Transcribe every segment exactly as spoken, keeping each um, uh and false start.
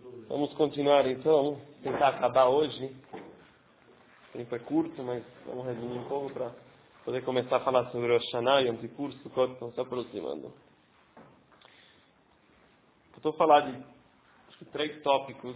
Vamos continuar então, tentar acabar hoje. O tempo é curto, mas vamos resumir um pouco para poder começar a falar sobre o Rosh Hashanah e o Yom Kippur, Sukkot, estão se aproximando. Eu estou a falar de acho que, três tópicos.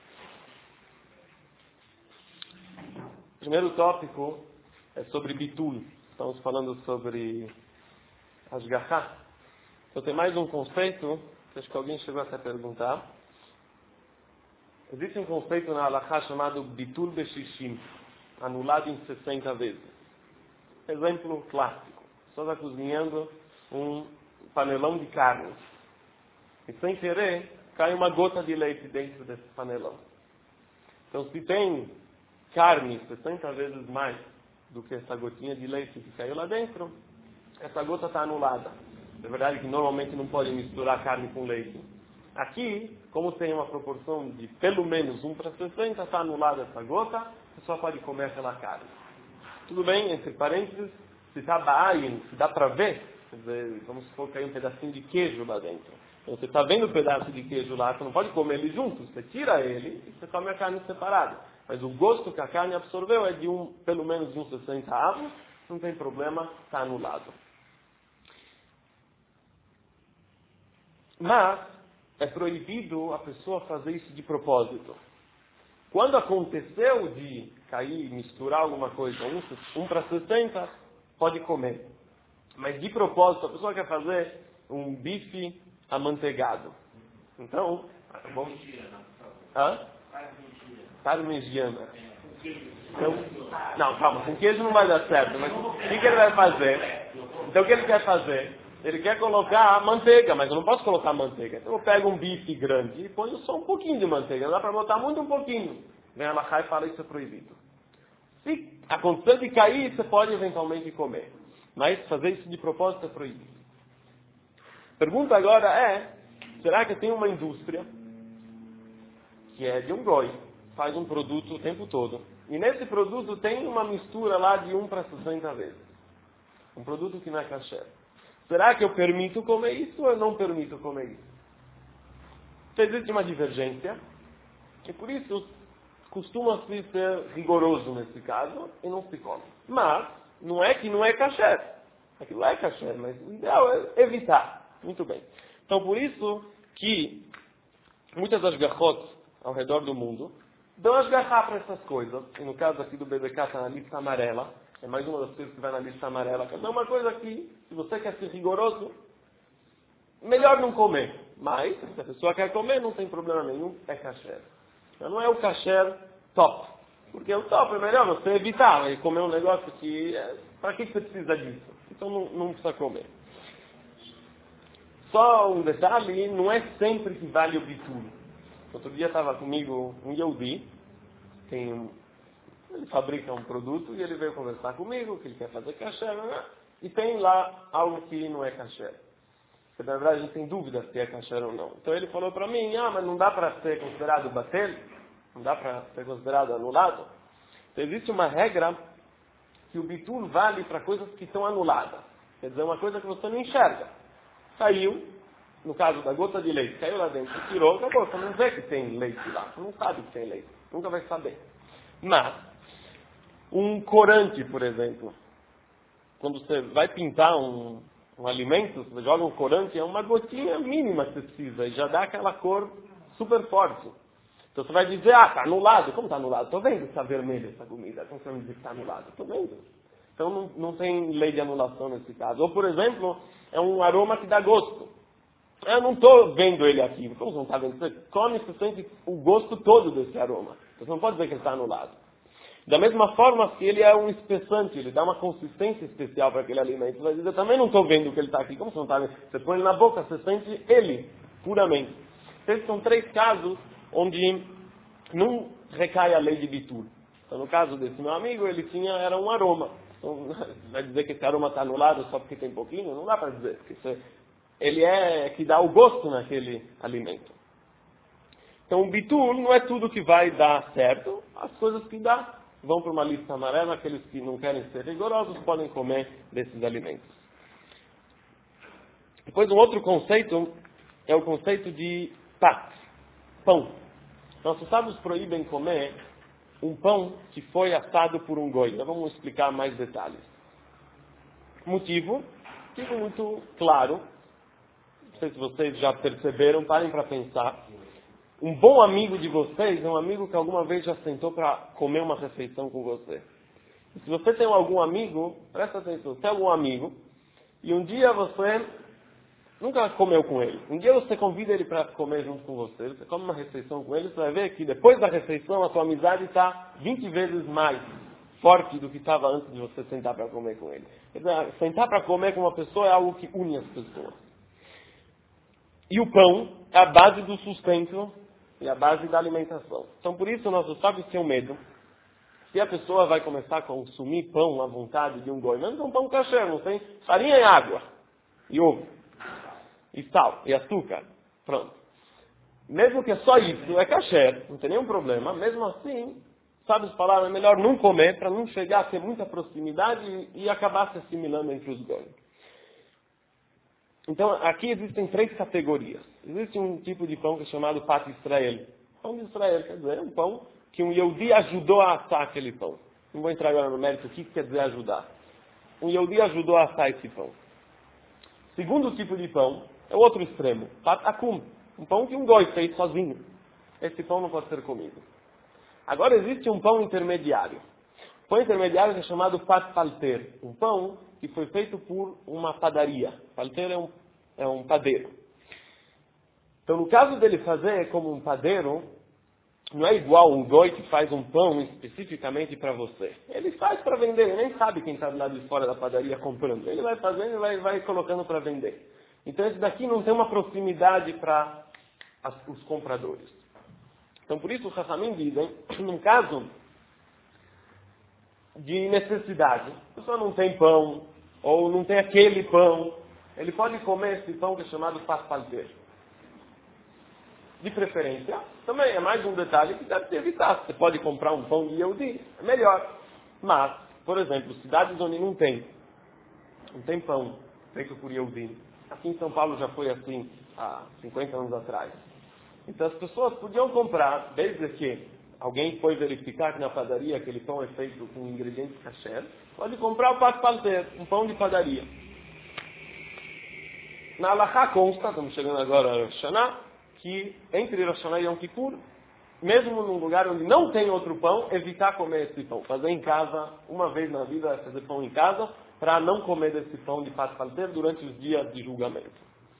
O primeiro tópico é sobre Bitul. Estamos falando sobre Ashgaha. Então tem mais um conceito, que acho que alguém chegou até a perguntar. Existe um conceito na Halakha chamado Bitul Beshishim, anulado em sessenta vezes. Exemplo clássico. A pessoa está cozinhando um panelão de carne. E sem querer, cai uma gota de leite dentro desse panelão. Então se tem carne sessenta vezes mais do que essa gotinha de leite que caiu lá dentro, essa gota está anulada. É verdade que normalmente não pode misturar carne com leite. Aqui, como tem uma proporção de pelo menos um para sessenta, está anulada essa gota, a pessoa pode comer aquela carne. Tudo bem, entre parênteses, se está ba'ayin, se dá para ver, quer dizer, vamos supor que aí um pedacinho de queijo lá dentro. Então você está vendo o pedaço de queijo lá, você não pode comer ele junto, você tira ele e você come a carne separada. Mas o gosto que a carne absorveu é de um, pelo menos um sessenta avos, não tem problema, está anulado. Mas é proibido a pessoa fazer isso de propósito. Quando aconteceu de cair, misturar alguma coisa, um, um para sessenta, pode comer. Mas de propósito, a pessoa quer fazer um bife amanteigado. Então, vamos... Hã? Parmegiana. Então, não, calma, com queijo não vai dar certo, mas o que, que ele vai fazer? Então o que ele quer fazer? Ele quer colocar manteiga, mas eu não posso colocar manteiga. Então eu pego um bife grande e ponho só um pouquinho de manteiga. Não dá para botar muito um pouquinho. Vem a Halakha e fala isso é proibido. Se acontecer de cair, você pode eventualmente comer. Mas fazer isso de propósito é proibido. Pergunta agora é, será que tem uma indústria que é de um goi, faz um produto o tempo todo. E nesse produto tem uma mistura lá de um para sessenta vezes. Um produto que não é kasher. Será que eu permito comer isso ou eu não permito comer isso? Então, existe uma divergência. E por isso, costuma-se ser rigoroso nesse caso e não se come. Mas, não é que não é kasher. Aquilo é kasher, mas o ideal é evitar. Muito bem. Então, por isso que muitas ashgachot ao redor do mundo dão ashgachá para essas coisas. E no caso aqui do B B K está na lista amarela. É mais uma das coisas que vai na lista amarela. É uma coisa que, se você quer ser rigoroso, melhor não comer. Mas, se a pessoa quer comer, não tem problema nenhum, é kasher. Então não é o kasher top. Porque o top é melhor você evitar e comer um negócio que... É, para que você precisa disso? Então não, não precisa comer. Só um detalhe, não é sempre que vale o bitul. Outro dia estava comigo um Yehudi, tem um, ele fabrica um produto e ele veio conversar comigo, que ele quer fazer kasher, né? E tem lá algo que não é kasher. Porque, na verdade, a gente tem dúvida se é kasher ou não. Então ele falou para mim, ah, mas não dá para ser considerado batel? Não dá para ser considerado anulado? Então existe uma regra que o bitul vale para coisas que estão anuladas. Quer dizer, uma coisa que você não enxerga. Saiu, no caso da gota de leite, caiu lá dentro, tirou, acabou. Você não vê que tem leite lá. Você não sabe que tem leite. Nunca vai saber. Mas, um corante, por exemplo, quando você vai pintar um, um alimento, você joga um corante, é uma gotinha mínima que você precisa, e já dá aquela cor super forte. Então você vai dizer, ah, está anulado. Como está anulado? Estou vendo que está vermelha essa comida. Como você vai dizer que está anulado? Estou vendo. Então não, não tem lei de anulação nesse caso. Ou, por exemplo, é um aroma que dá gosto. Eu não estou vendo ele aqui. Como você não está vendo? Você come e você sente o gosto todo desse aroma. Você não pode dizer que ele está anulado. Da mesma forma, se ele é um espessante, ele dá uma consistência especial para aquele alimento, você vai dizer, eu também não estou vendo que ele está aqui. Como você não está vendo? Você põe ele na boca, você sente ele, puramente. Esses são três casos onde não recai a lei de bitul. Então, no caso desse meu amigo, ele tinha, era um aroma. Então, vai dizer que esse aroma está anulado só porque tem pouquinho? Não dá para dizer. Porque você, ele é que dá o gosto naquele alimento. Então, o bitul não é tudo que vai dar certo. As coisas que dá vão para uma lista amarela. Aqueles que não querem ser rigorosos podem comer desses alimentos. Depois, um outro conceito é o conceito de pat, pão. Nossos sábios proíbem comer um pão que foi assado por um goi. Nós vamos explicar mais detalhes. Motivo, motivo muito claro. Não sei se vocês já perceberam, parem para pensar. Um bom amigo de vocês é um amigo que alguma vez já sentou para comer uma refeição com você. E se você tem algum amigo, presta atenção, você tem algum amigo, e um dia você nunca comeu com ele. Um dia você convida ele para comer junto com você, você come uma refeição com ele, você vai ver que depois da refeição a sua amizade está vinte vezes mais forte do que estava antes de você sentar para comer com ele. Quer dizer, sentar para comer com uma pessoa é algo que une as pessoas. E o pão é a base do sustento e a base da alimentação. Então por isso nossos sábios têm medo. Se a pessoa vai começar a consumir pão à vontade de um goi, mas não é um pão kasher, não tem farinha e água, e ovo, e sal, e açúcar, pronto. Mesmo que é só isso, é kasher, não tem nenhum problema, mesmo assim, sábios falaram, é melhor não comer, para não chegar a ter muita proximidade e, e acabar se assimilando entre os goi. Então, aqui existem três categorias. Existe um tipo de pão que é chamado Pat Israel. Pão de Israel, quer dizer, é um pão que um Yehudi ajudou a assar aquele pão. Não vou entrar agora no mérito, o que quer dizer ajudar. Um Yehudi ajudou a assar esse pão. Segundo tipo de pão, é o outro extremo. Pat Akum, um pão que um goi fez sozinho. Esse pão não pode ser comido. Agora existe um pão intermediário. O pão intermediário é chamado Pat Palter. Um pão que foi feito por uma padaria. Palter é um, é um padeiro. Então, no caso dele fazer como um padeiro, não é igual um goi que faz um pão especificamente para você. Ele faz para vender, ele nem sabe quem está do lado de fora da padaria comprando. Ele vai fazendo e vai, vai colocando para vender. Então, esse daqui não tem uma proximidade para as, os compradores. Então, por isso, os Chachamim dizem, num caso de necessidade, a pessoa não tem pão, ou não tem aquele pão, ele pode comer esse pão que é chamado Pat Palter. De preferência, também é mais um detalhe que deve ser evitado. Você pode comprar um pão de Yehudi, é melhor. Mas, por exemplo, cidades onde não tem, não tem pão feito por Yehudi. Aqui em São Paulo já foi assim há cinquenta anos atrás. Então as pessoas podiam comprar, desde que alguém foi verificar que na padaria aquele pão é feito com ingredientes kasher, pode comprar o Pat Palter, um pão de padaria. Na Halachá consta, estamos chegando agora a Rosh Hashanah, que entre Rosh Hashanah e Yom Kippur, mesmo num lugar onde não tem outro pão, evitar comer esse pão. Fazer em casa, uma vez na vida, fazer pão em casa, para não comer desse pão de Pat Palter durante os dias de julgamento.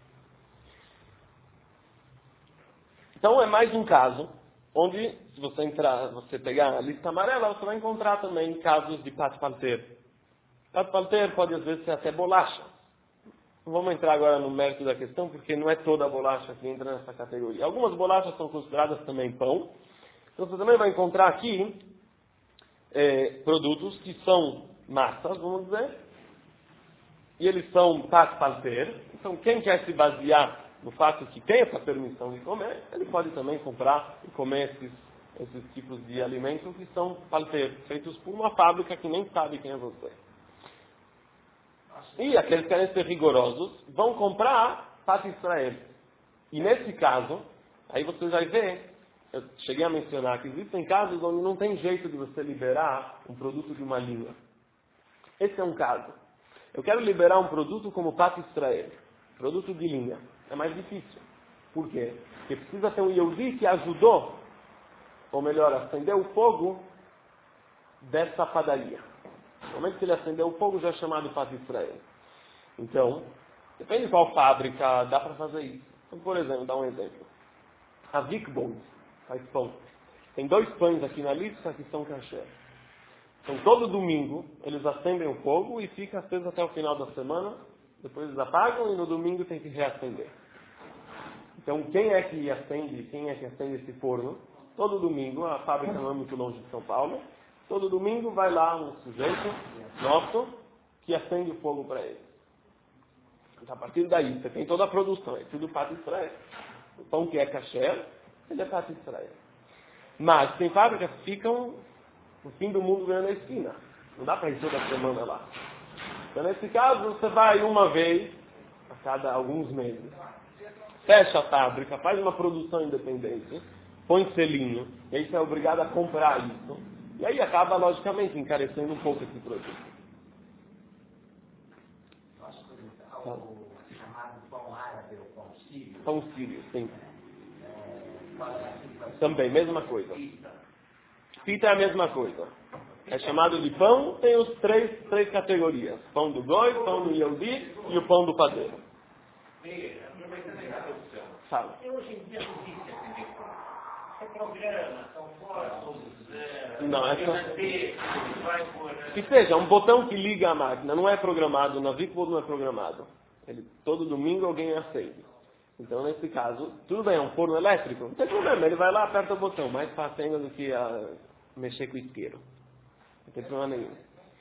Então é mais um caso, onde, se você entrar, você pegar a lista amarela, você vai encontrar também casos de Pat Palter. Pat Palter pode às vezes ser até bolacha. Não vamos entrar agora no mérito da questão, porque não é toda a bolacha que entra nessa categoria. Algumas bolachas são consideradas também pão. Então você também vai encontrar aqui é, produtos que são massas, vamos dizer, e eles são Pat Palter. Então quem quer se basear no fato que tem essa permissão de comer, ele pode também comprar e comer esses, esses tipos de alimentos que são Palter, feitos por uma fábrica que nem sabe quem é você. E aqueles que querem ser rigorosos vão comprar Pat Israel. E nesse caso, aí você vai ver, eu cheguei a mencionar que existem casos onde não tem jeito de você liberar um produto de uma língua. Esse é um caso. Eu quero liberar um produto como Pat Israel, produto de linha. É mais difícil. Por quê? Porque precisa ter um Yehudi que ajudou, ou melhor, acendeu o fogo dessa padaria. No momento que ele acendeu o fogo, já é chamado Pat Israel. Então, depende de qual fábrica, dá para fazer isso. Então, por exemplo, dá um exemplo. A Vikbond faz pão. Tem dois pães aqui na lista que são kasher. Então, todo domingo, eles acendem o fogo e fica aceso até o final da semana. Depois eles apagam e no domingo tem que reacender. Então, quem é que acende, quem é que acende esse forno? Todo domingo, a fábrica não é muito longe de São Paulo. Todo domingo vai lá um sujeito nosso que acende o fogo para ele. Então, a partir daí, você tem toda a produção, é tudo Pat Israel. O pão que é kasher, ele é Pat Israel. Mas tem fábricas que ficam no fim do mundo ganhando a esquina. Não dá para ir toda semana lá. Então, nesse caso, você vai uma vez a cada alguns meses. Fecha a fábrica, faz uma produção independente põe selinho, e aí você é obrigado a comprar isso. E aí acaba, logicamente, encarecendo um pouco esse produto. O chamado pão árabe ou pão sírio. Pão sírio, sim. É, Também, mesma coisa. Pita é a mesma coisa. É chamado de pão, tem os três, três categorias. Pão do goi, pão do Yehudi e o pão do padeiro. aproveitando a introdução. Fala. E hoje em dia não existe esse tipo. São programas, são fóruns, Não, é só... vai por... Que seja, um botão que liga a máquina, não é programado, na Vikvo não é programado. Ele, todo domingo alguém acende. Então, nesse caso, tudo bem, é um forno elétrico, não tem problema, ele vai lá, aperta o botão, mais fácil ainda do que a, mexer com o isqueiro. Não tem problema nenhum.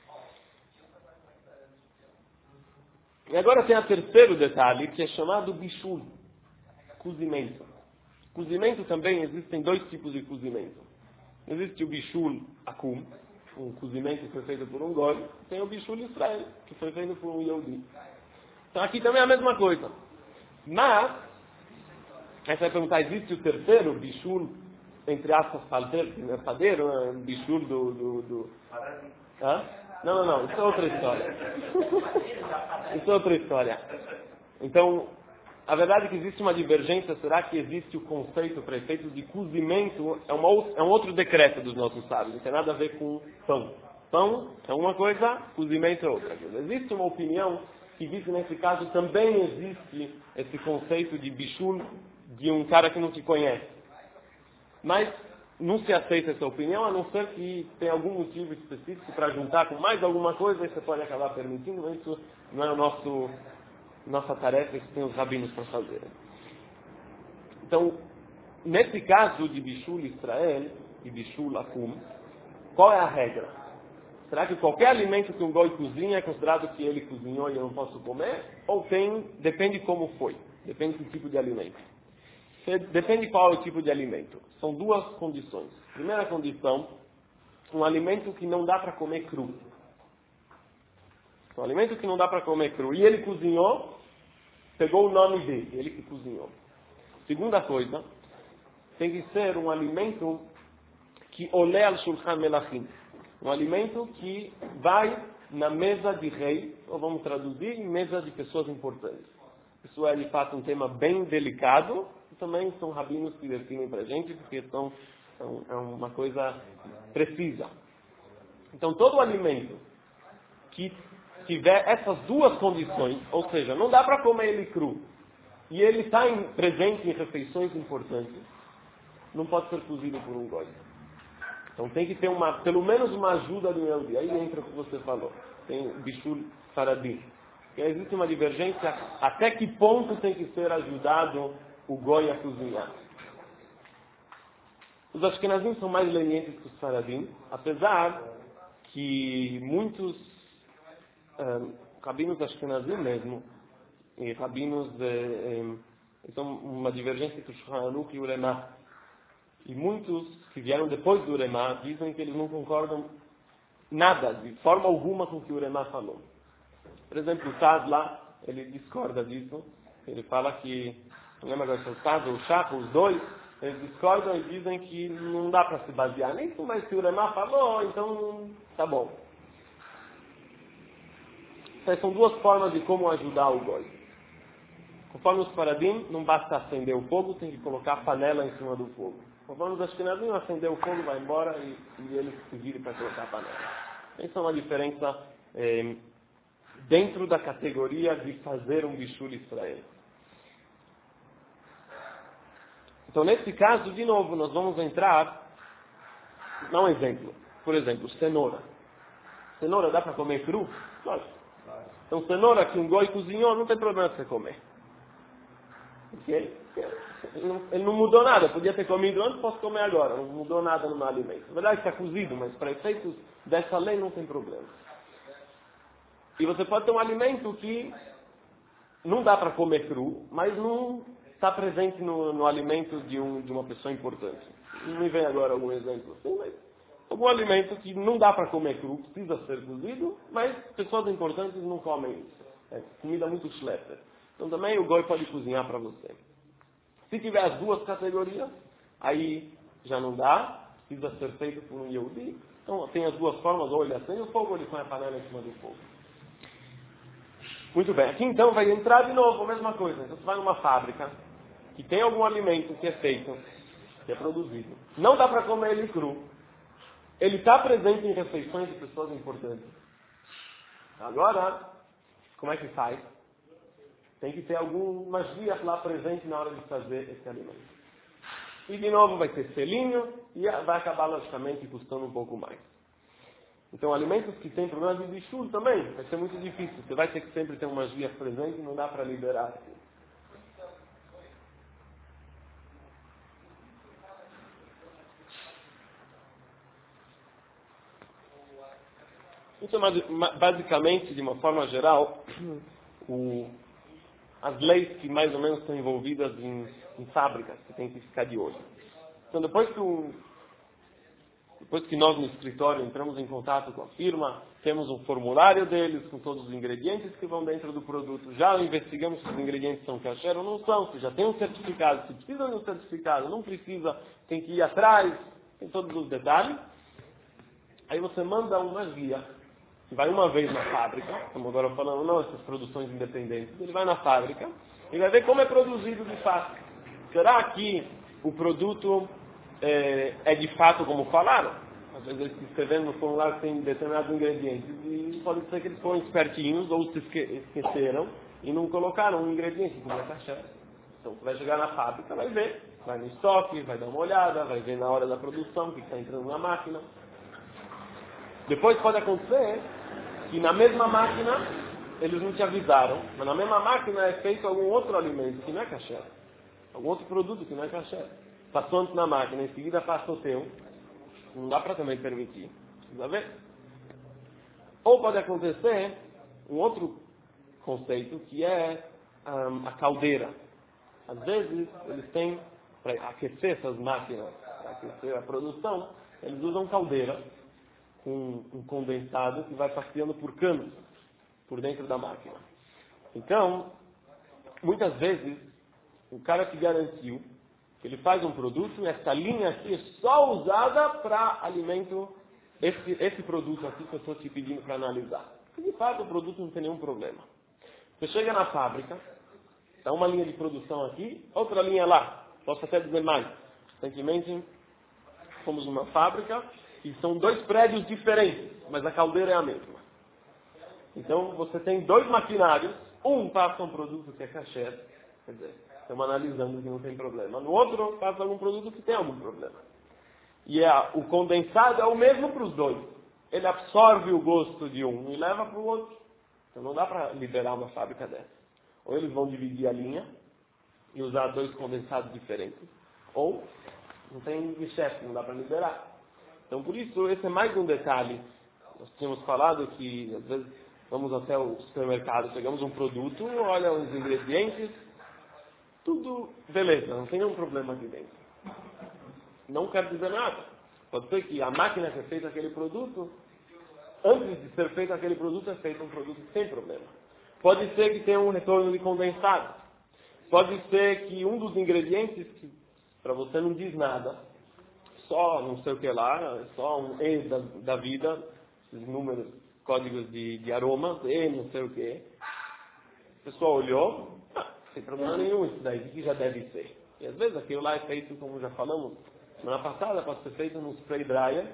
E agora tem o terceiro detalhe, que é chamado bishul, cozimento. Cozimento também, existem dois tipos de cozimento. Existe o bishul akum, um cozimento que foi feito por um goi, tem o bishul Israel, que foi feito por um Yehudi. Então aqui também é a mesma coisa. Mas, aí você vai perguntar, existe o terceiro bishul, entre aspas, padeiro, né? Bishul do... do, do... Hã? Não, não, não, isso é outra história. Isso é outra história. Então, a verdade é que existe uma divergência, será que existe o conceito para efeitos de cozimento? É, uma, é um outro decreto dos nossos sábios, não tem nada a ver com pão. Pão é uma coisa, cozimento é outra coisa. Existe uma opinião que diz que nesse caso também existe esse conceito de bishul de um cara que não te conhece. Mas não se aceita essa opinião, a não ser que tenha algum motivo específico para juntar com mais alguma coisa, e você pode acabar permitindo, mas isso não é o nosso, nossa tarefa, isso tem os rabinos para fazer. Então, nesse caso de bishul Israel e bishul akum, qual é a regra? Será que qualquer alimento que um goi cozinha é considerado que ele cozinhou e eu não posso comer? Ou tem, depende como foi, depende do tipo de alimento. Depende qual é o tipo de alimento. São duas condições. Primeira condição, um alimento que não dá para comer cru. Um alimento que não dá para comer cru. E ele cozinhou, pegou o nome dele, ele que cozinhou. Segunda coisa, tem que ser um alimento que olé al shulchan melachim. Um alimento que vai na mesa de rei, ou vamos traduzir, em mesa de pessoas importantes. Isso é, de fato, um tema bem delicado. Também são rabinos que definem para a gente, porque são, são, é uma coisa precisa. Então, todo alimento que tiver essas duas condições, ou seja, não dá para comer ele cru, e ele está presente em refeições importantes, não pode ser cozido por um goi. Então, tem que ter uma, pelo menos uma ajuda do meu dia. Aí entra o que você falou. Tem bishul faradim. E aí existe uma divergência até que ponto tem que ser ajudado o goi a cozinhar. Os ashkenazim são mais lenientes que os faradim, apesar que muitos um, rabinos ashkenazim mesmo, e rabinos, um, são uma divergência entre o Shulchan Aruch e o Uremá. E muitos que vieram depois do Uremá dizem que eles não concordam nada, de forma alguma, com o que o Uremá falou. Por exemplo, o Taz lá, ele discorda disso. Ele fala que, não lembro agora se é o Taz ou o Chapa, os dois, eles discordam e dizem que não dá para se basear nisso, mas se o Uremá falou, então tá bom. Essas são duas formas de como ajudar o goi. Conforme os paradim, não basta acender o fogo, tem que colocar a panela em cima do fogo. Conforme os ashkenazim, acender o fogo, vai embora e, e eles se virem para colocar a panela. Essa é uma diferença eh, dentro da categoria de fazer um bishul Israel. Então, nesse caso, de novo, nós vamos entrar, dá um exemplo. Por exemplo, cenoura. Cenoura dá para comer cru? Lógico. Então, cenoura que um goi cozinhou, não tem problema você comer. Porque ele, ele, não, ele não mudou nada. Podia ter comido antes, posso comer agora. Não mudou nada no meu alimento. Na verdade, está cozido, mas para efeitos dessa lei não tem problema. E você pode ter um alimento que não dá para comer cru, mas não está presente no, no alimento de, um, de uma pessoa importante. Não me vem agora algum exemplo assim, mas algum alimento que não dá para comer cru, precisa ser cozido, mas pessoas importantes não comem isso. É comida muito schlepper. Então também o goi pode cozinhar para você. Se tiver as duas categorias, aí já não dá, precisa ser feito por um Yehudi. Então tem as duas formas, ou ele acende o fogo, ou ele põe a panela em cima do fogo. Muito bem, aqui então vai entrar de novo a mesma coisa. Então você vai numa fábrica que tem algum alimento que é feito, que é produzido. Não dá para comer ele cru. Ele está presente em refeições de pessoas importantes. Agora, como é que faz? Tem que ter algum magia lá presente na hora de fazer esse alimento. E de novo vai ter selinho e vai acabar logicamente custando um pouco mais. Então alimentos que têm problemas de bichur também, vai ser muito difícil. Você vai ter que sempre ter uma magia presente e não dá para liberar. Então, basicamente, de uma forma geral, o, as leis que mais ou menos estão envolvidas em, em fábricas, que tem que ficar de olho. Então, depois que, o, depois que nós no escritório entramos em contato com a firma, temos um formulário deles com todos os ingredientes que vão dentro do produto. Já investigamos se os ingredientes são kasher ou não são, se já tem um certificado, se precisa de um certificado, não precisa, tem que ir atrás, tem todos os detalhes. Aí você manda uma guia. Vai uma vez na fábrica, como agora falando, não, essas produções independentes, ele vai na fábrica e vai ver como é produzido de fato. Será que o produto é, é de fato como falaram? Às vezes eles escrevendo no formulário tem determinados ingredientes e pode ser que eles foram espertinhos ou se esque esqueceram e não colocaram um ingrediente que não é kasher. Então você vai chegar na fábrica, vai ver, vai no estoque, vai dar uma olhada, vai ver na hora da produção o que está entrando na máquina. Depois pode acontecer que na mesma máquina eles não te avisaram, mas na mesma máquina é feito algum outro alimento que não é kasher, algum outro produto que não é kasher. Passou antes na máquina, em seguida passa o teu, não dá para também permitir. Precisa ver? Ou pode acontecer um outro conceito que é um, a caldeira. Às vezes eles têm, para aquecer essas máquinas, para aquecer a produção, eles usam caldeira com um condensado que vai passeando por canos por dentro da máquina. Então, muitas vezes, o cara que garantiu que ele faz um produto, essa linha aqui é só usada para alimento, esse, esse produto aqui que eu estou te pedindo para analisar. Porque de fato o produto não tem nenhum problema. Você chega na fábrica, está uma linha de produção aqui, outra linha lá. Posso até dizer mais. Recentemente, fomos numa fábrica e são dois prédios diferentes, mas a caldeira é a mesma. Então, você tem dois maquinários, um passa um produto que é kasher, quer dizer, estamos analisando que não tem problema. No outro, passa algum produto que tem algum problema. E é, o condensado é o mesmo para os dois. Ele absorve o gosto de um e leva para o outro. Então, não dá para liberar uma fábrica dessa. Ou eles vão dividir a linha e usar dois condensados diferentes. Ou não tem chefe, não dá para liberar. Então, por isso, esse é mais um detalhe. Nós tínhamos falado que, às vezes, vamos até o supermercado, pegamos um produto, olha os ingredientes, tudo beleza, não tem nenhum problema aqui dentro. Não quer dizer nada. Pode ser que a máquina que fez aquele produto, antes de ser feito aquele produto, é feito um produto sem problema. Pode ser que tenha um retorno de condensado. Pode ser que um dos ingredientes, que para você não diz nada, só não sei o que lá, só um E da, da vida, esses números, códigos de, de aromas, E não sei o que. O pessoal olhou, ah, não tem problema nenhum isso daí, o que já deve ser. E às vezes aquilo lá é feito, como já falamos, semana passada, pode ser feito num spray dryer,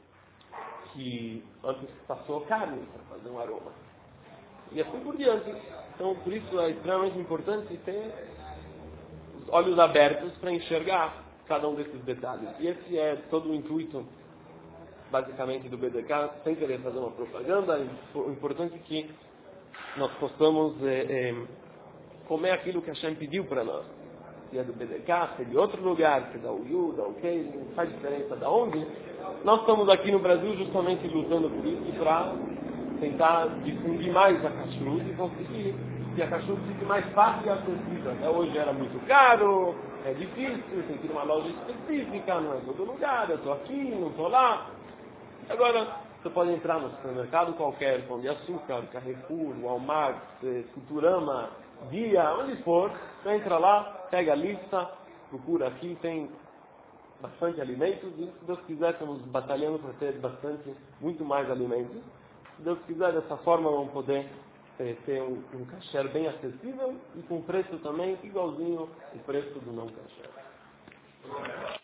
que antes passou carne para fazer um aroma. E assim por diante. Então, por isso é extremamente importante ter os olhos abertos para enxergar cada um desses detalhes. E esse é todo o intuito, basicamente, do B D K, sem querer fazer uma propaganda. O importante é que nós possamos é, é, comer aquilo que a Hashem pediu para nós. Se é do B D K, se é de outro lugar, se é da U I U, da U K, não faz diferença de onde. Nós estamos aqui no Brasil justamente lutando por isso, para tentar difundir mais a kashrut e conseguir que a kashrut fique mais fácil e acessível. Até hoje era muito caro, é difícil, tem que ir numa loja específica, não é todo lugar, eu estou aqui, não estou lá. Agora, você pode entrar no supermercado qualquer, Pão de Açúcar, Carrefour, Walmart, Futurama, Dia, onde for, você entra lá, pega a lista, procura aqui, tem bastante alimentos e, se Deus quiser, estamos batalhando para ter bastante, muito mais alimentos. Se Deus quiser, dessa forma vamos poder eh, ter um, um kasher bem acessível e com preço também igualzinho o preço do não kasher.